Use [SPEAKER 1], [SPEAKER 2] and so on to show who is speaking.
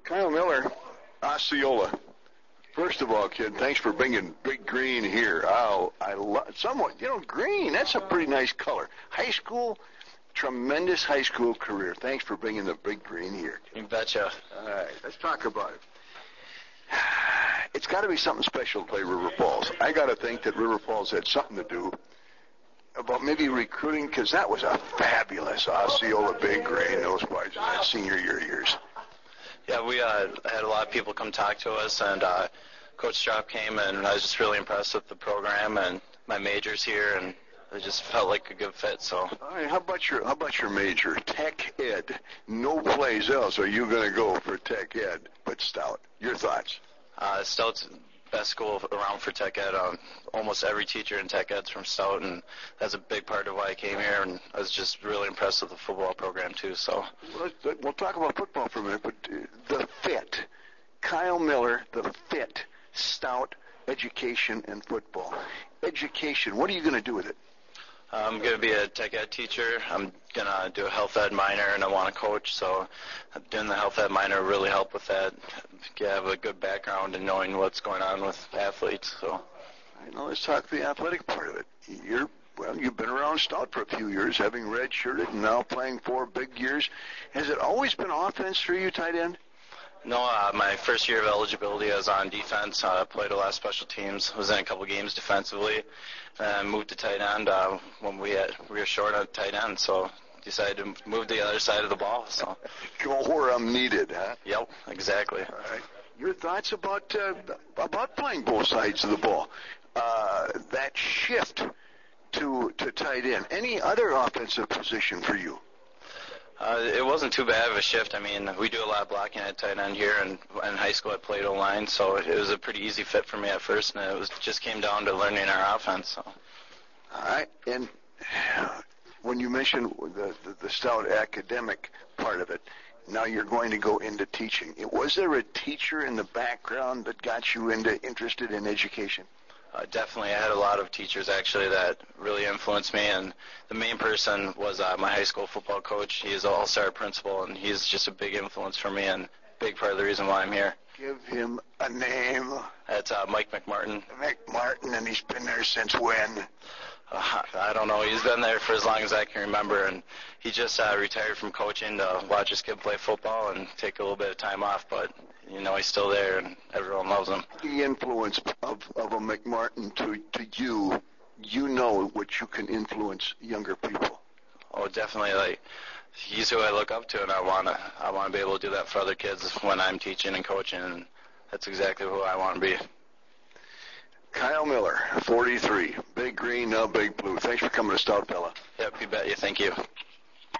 [SPEAKER 1] Kyle Miller, Osceola. First of all, kid, thanks for bringing Big Green here. Green, that's a pretty nice color. High school, tremendous high school career. Thanks for bringing the Big Green here.
[SPEAKER 2] You betcha.
[SPEAKER 1] All right, let's talk about it. It's got to be something special to play River Falls. I got to think that River Falls had something to do about maybe recruiting, because that was a fabulous Osceola Big Green, those boys in that senior years.
[SPEAKER 2] Yeah, we had a lot of people come talk to us, and Coach Strop came, and I was just really impressed with the program and my majors here, and it just felt like a good fit. So.
[SPEAKER 1] All right, how about your major, Tech Ed? No place else are you going to go for Tech Ed but Stout. Your thoughts?
[SPEAKER 2] Stout's best school around for Tech Ed. Almost every teacher in Tech Ed's from Stout, and that's a big part of why I came here, and I was just really impressed with the football program too. So
[SPEAKER 1] we'll talk about football for a minute, but the fit, Kyle Miller, the fit, Stout, education, and football. Education, what are you going to do with it?
[SPEAKER 2] I'm going to be a Tech Ed teacher. I'm going to do a health ed minor, and I want to coach. So doing the health ed minor really helped with that. Have a good background in knowing what's going on with athletes. So,
[SPEAKER 1] I know. Let's talk the athletic part of it. You've been around Stout for a few years, having redshirted and now playing 4 big years. Has it always been offense for you, tight end?
[SPEAKER 2] No, my first year of eligibility, I was on defense. Played a lot of special teams. Was in a couple games defensively. And moved to tight end when we were short on tight end. So decided to move to the other side of the ball. So
[SPEAKER 1] go where I'm needed, huh?
[SPEAKER 2] Yep, exactly.
[SPEAKER 1] All right. Your thoughts about playing both sides of the ball? That shift to tight end. Any other offensive position for you?
[SPEAKER 2] It wasn't too bad of a shift. I mean, we do a lot of blocking at tight end here, and in high school I played O-line, so it was a pretty easy fit for me at first, and it just came down to learning our offense. So.
[SPEAKER 1] All right, and when you mentioned the Stout academic part of it, now you're going to go into teaching. Was there a teacher in the background that got you interested in education?
[SPEAKER 2] Definitely. I had a lot of teachers, actually, that really influenced me, and the main person was my high school football coach. He is an all-star principal, and he's just a big influence for me and a big part of the reason why I'm here.
[SPEAKER 1] Give him a name.
[SPEAKER 2] That's Mike McMartin.
[SPEAKER 1] McMartin, and he's been there since when?
[SPEAKER 2] I don't know. He's been there for as long as I can remember, and he just retired from coaching to watch his kid play football and take a little bit of time off, but he's still there, and everyone loves him.
[SPEAKER 1] The influence of a McMartin to you, what you can influence younger people.
[SPEAKER 2] Oh, definitely. He's who I look up to, and I want to be able to do that for other kids when I'm teaching and coaching, and that's exactly who I want to be.
[SPEAKER 1] Kyle Miller, 43, Big Green, now Big Blue. Thanks for coming to Stout, fella.
[SPEAKER 2] Yep, you bet you. Thank you.